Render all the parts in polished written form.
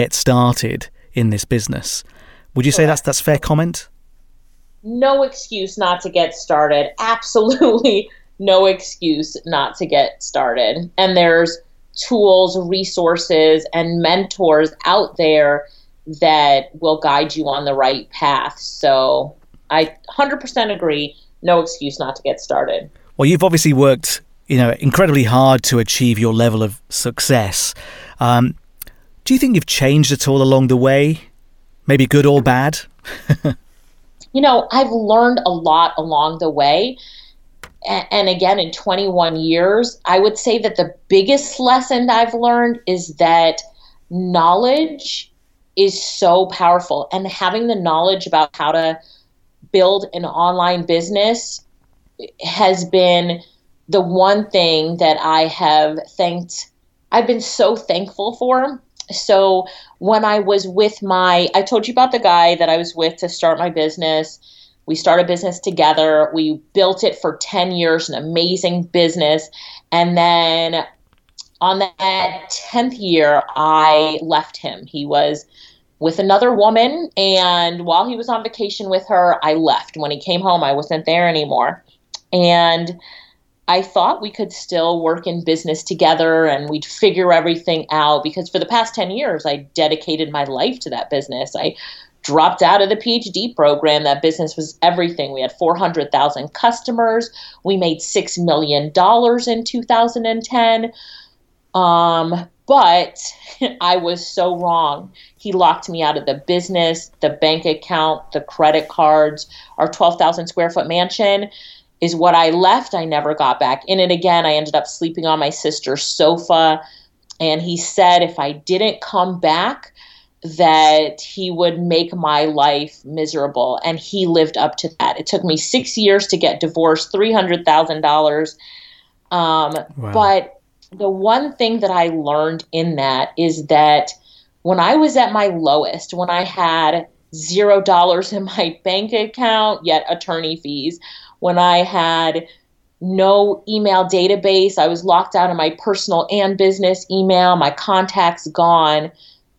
get started in this business. Would you say that's a fair comment? No excuse not to get started. Absolutely no excuse not to get started. And there's tools, resources, and mentors out there that will guide you on the right path. So I 100% agree. No excuse not to get started. Well, you've obviously worked, incredibly hard to achieve your level of success. Do you think you've changed at all along the way? Maybe good or bad? I've learned a lot along the way. And again, in 21 years, I would say that the biggest lesson I've learned is that knowledge is so powerful. And having the knowledge about how to build an online business has been the one thing that I've been so thankful for. So when I was I told you about the guy that I was with to start my business. We started a business together. We built it for 10 years, an amazing business. And then on that 10th year, I left him. He was with another woman. And while he was on vacation with her, I left. When he came home, I wasn't there anymore. And I thought we could still work in business together and we'd figure everything out, because for the past 10 years, I dedicated my life to that business. I dropped out of the PhD program. That business was everything. We had 400,000 customers. We made $6 million in 2010. But I was so wrong. He locked me out of the business, the bank account, the credit cards. Our 12,000 square foot mansion is what I left. I never got back in it again. I ended up sleeping on my sister's sofa. And he said if I didn't come back, that he would make my life miserable. And he lived up to that. It took me 6 years to get divorced, $300,000. Wow. But the one thing that I learned in that is that when I was at my lowest, when I had $0 in my bank account, yet attorney fees, when I had no email database, I was locked out of my personal and business email, my contacts gone.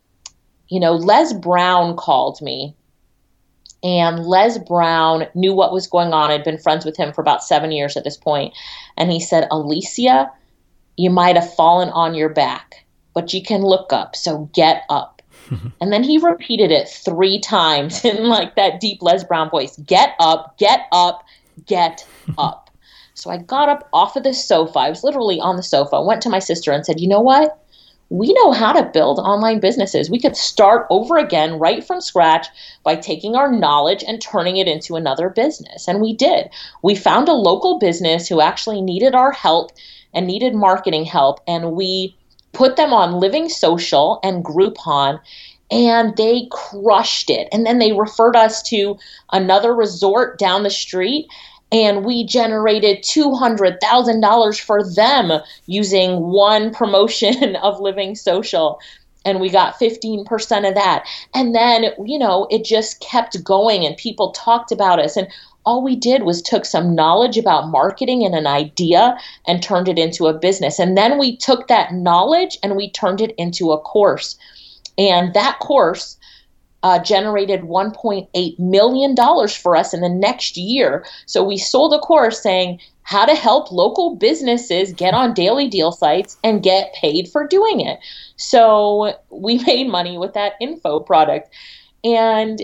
Les Brown called me, and Les Brown knew what was going on. I'd been friends with him for about 7 years at this point. And he said, Alicia, you might have fallen on your back, but you can look up. So get up. And then he repeated it 3 times in like that deep Les Brown voice. Get up, get up, get up. So I got up off of the sofa. I was literally on the sofa, went to my sister and said, you know what? We know how to build online businesses. We could start over again right from scratch by taking our knowledge and turning it into another business. And we did. We found a local business who actually needed our help and needed marketing help. And we put them on Living Social and Groupon, and they crushed it. And then they referred us to another resort down the street, and we generated $200,000 for them using one promotion of Living Social. And we got 15% of that. And then, it just kept going and people talked about us. And all we did was took some knowledge about marketing and an idea and turned it into a business. And then we took that knowledge and we turned it into a course. And that course generated $1.8 million for us in the next year. So we sold a course saying how to help local businesses get on daily deal sites and get paid for doing it. So we made money with that info product. And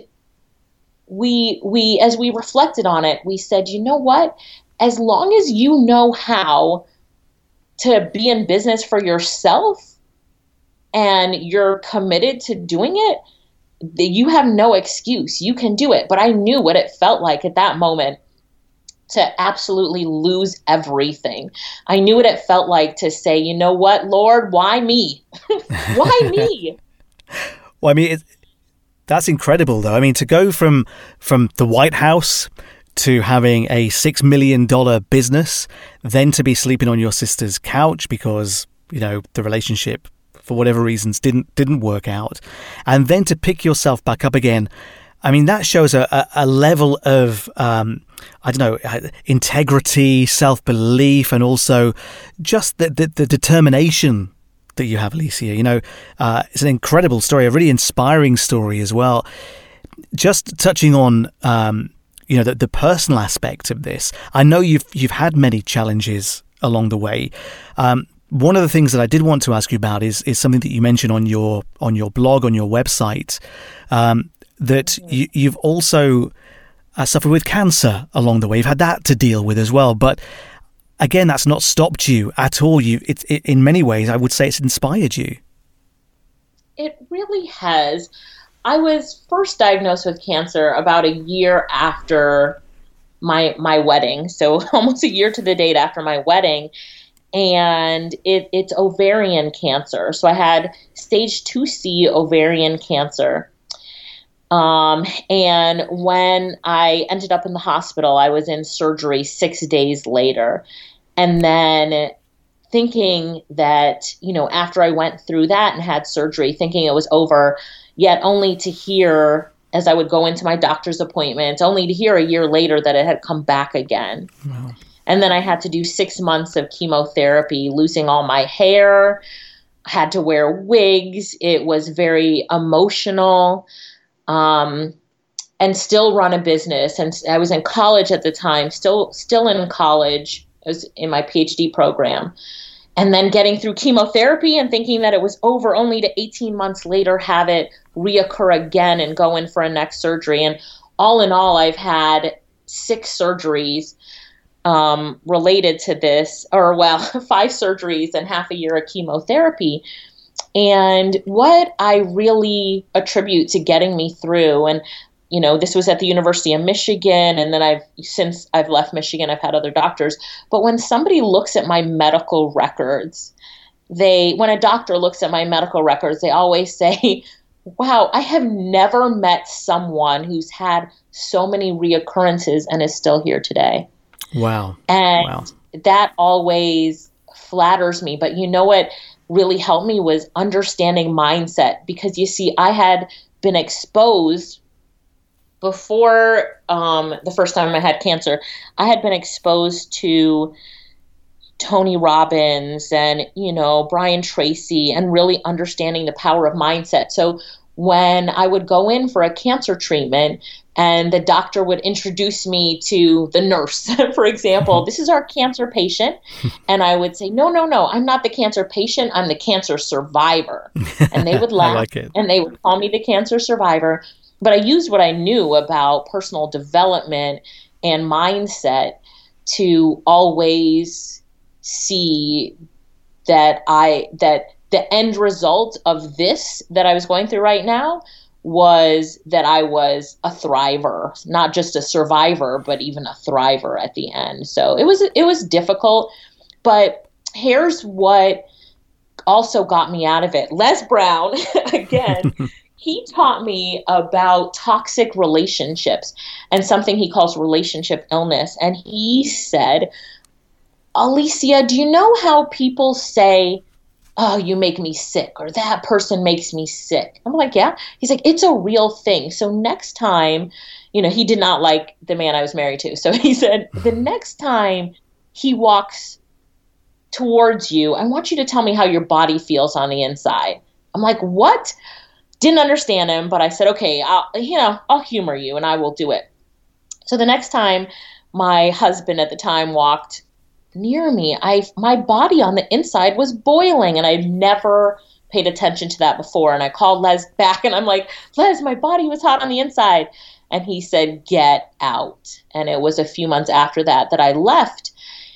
we as we reflected on it, we said, you know what? As long as you know how to be in business for yourself and you're committed to doing it, you have no excuse. You can do it. But I knew what it felt like at that moment to absolutely lose everything. I knew what it felt like to say, you know what, Lord, why me? Why me? Well, I mean, that's incredible, though. I mean, to go from the White House to having a $6 million business, then to be sleeping on your sister's couch because, the relationship, for whatever reasons, didn't work out, and then to pick yourself back up again. I mean, that shows a level of, integrity, self-belief, and also just the determination that you have, Alicia. You know, it's an incredible story, a really inspiring story as well. Just touching on, you know, the personal aspect of this. I know you've had many challenges along the way. One of the things that I did want to ask you about is something that you mentioned on your blog, on your website, that you've also suffered with cancer along the way. You've had that to deal with as well. But again, that's not stopped you at all. It in many ways, I would say it's inspired you. It really has. I was first diagnosed with cancer about a year after my wedding. So almost a year to the date after my wedding. And it's ovarian cancer. So I had stage 2C ovarian cancer. And when I ended up in the hospital, I was in surgery 6 days later. And then thinking that, you know, after I went through that and had surgery, thinking it was over, yet only to hear, as I would go into my doctor's appointment, only to hear a year later that it had come back again. Wow. And then I had to do 6 months of chemotherapy, losing all my hair, had to wear wigs. It was very emotional, and still run a business. And I was in college at the time, still in college. I was in my PhD program. And then getting through chemotherapy and thinking that it was over, only to 18 months later have it reoccur again and go in for a next surgery. And all in all, I've had 6 surgeries related to this, 5 surgeries and half a year of chemotherapy. And what I really attribute to getting me through, and you know, this was at the University of Michigan, and then since I've left Michigan, I've had other doctors. But when somebody looks at my medical records, when a doctor looks at my medical records, they always say, wow, I have never met someone who's had so many reoccurrences and is still here today. Wow. And that always flatters me. But you know what really helped me was understanding mindset, because you see, I had been exposed before the first time I had cancer. I had been exposed to Tony Robbins and, you know, Brian Tracy, and really understanding the power of mindset. So when I would go in for a cancer treatment and the doctor would introduce me to the nurse, for example, this is our cancer patient. And I would say, no, I'm not the cancer patient. I'm the cancer survivor. And they would laugh and they would call me the cancer survivor. But I used what I knew about personal development and mindset to always see that the end result of this that I was going through right now was that I was a thriver, not just a survivor, but even a thriver at the end. So it was difficult, but here's what also got me out of it. Les Brown, again, he taught me about toxic relationships and something he calls relationship illness. And he said, Alicia, do you know how people say, oh, you make me sick, or that person makes me sick? I'm like, yeah. He's like, it's a real thing. So next time, you know, he did not like the man I was married to. So he said, the next time he walks towards you, I want you to tell me how your body feels on the inside. I'm like, what? Didn't understand him, but I said, okay, I'll humor you and I will do it. So the next time my husband at the time walked near me, my body on the inside was boiling, and I'd never paid attention to that before. And I called Les back and I'm like, Les, my body was hot on the inside. And he said, get out. And it was a few months after that I left.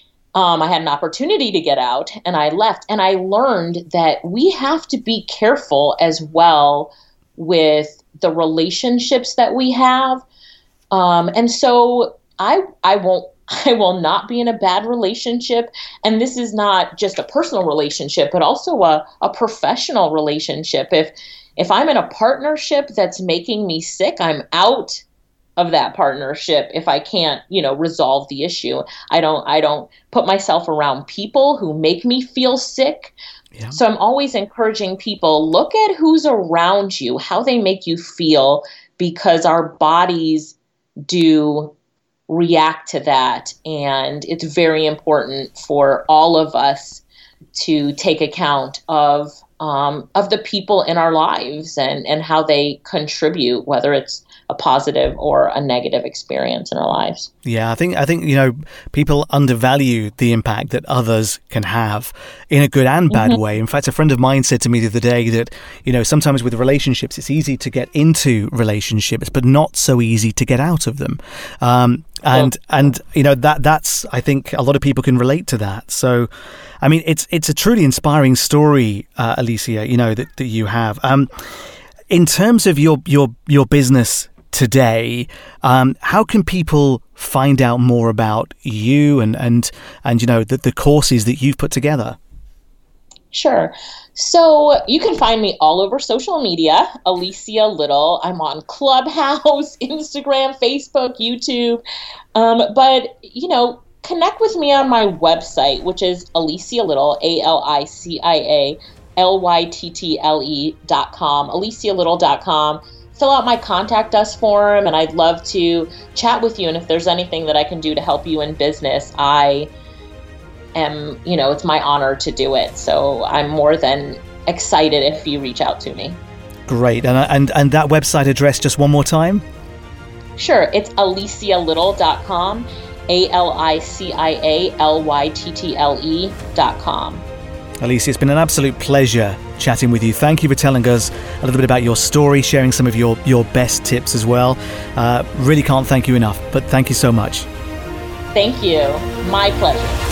I had an opportunity to get out and I left. And I learned that we have to be careful as well with the relationships that we have. And so I will not be in a bad relationship. And this is not just a personal relationship, but also a professional relationship. If I'm in a partnership that's making me sick, I'm out of that partnership if I can't, resolve the issue. I don't put myself around people who make me feel sick. Yeah. So I'm always encouraging people, look at who's around you, how they make you feel, because our bodies do react to that. And it's very important for all of us to take account of the people in our lives and how they contribute, whether it's a positive or a negative experience in our lives. Yeah, I think people undervalue the impact that others can have in a good and bad way. In fact, a friend of mine said to me the other day that sometimes with relationships it's easy to get into relationships, but not so easy to get out of them. That's I think a lot of people can relate to that. So, I mean, it's a truly inspiring story, Alicia. That you have. In terms of your business today, how can people find out more about you and the courses that you've put together? Sure. So you can find me all over social media, Alicia Little. I'm on Clubhouse, Instagram, Facebook, YouTube. But connect with me on my website, which is Alicia Little, ALICIALYTTLE.com, AliciaLittle.com. Fill out my contact us form, and I'd love to chat with you. And if there's anything that I can do to help you in business, I am, it's my honor to do it. So I'm more than excited if you reach out to me. Great. And that website address, just one more time? Sure. It's AliciaLittle.com, ALICIALYTTLE.com. Alicia, it's been an absolute pleasure chatting with you. Thank you for telling us a little bit about your story, sharing some of your best tips as well. Really can't thank you enough, but thank you so much. Thank you. My pleasure.